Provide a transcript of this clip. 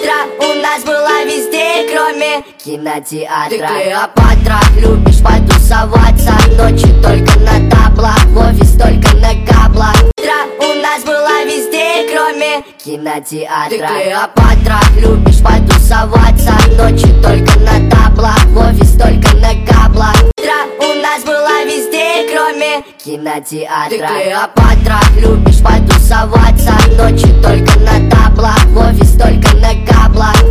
У нас была везде, кроме кинотеатра. Ты Клеопатра, любишь потусоваться, ночью только на таблах, в офис только на каблах. У нас была везде, кроме кинотеатра. Ты Клеопатра, любишь потусоваться, ночью только на таблах, в офис только на каблах. У нас была везде, кроме кинотеатра. Ты Клеопатра, любишь потусоваться, ночью только на таблах, в офис только на каблах.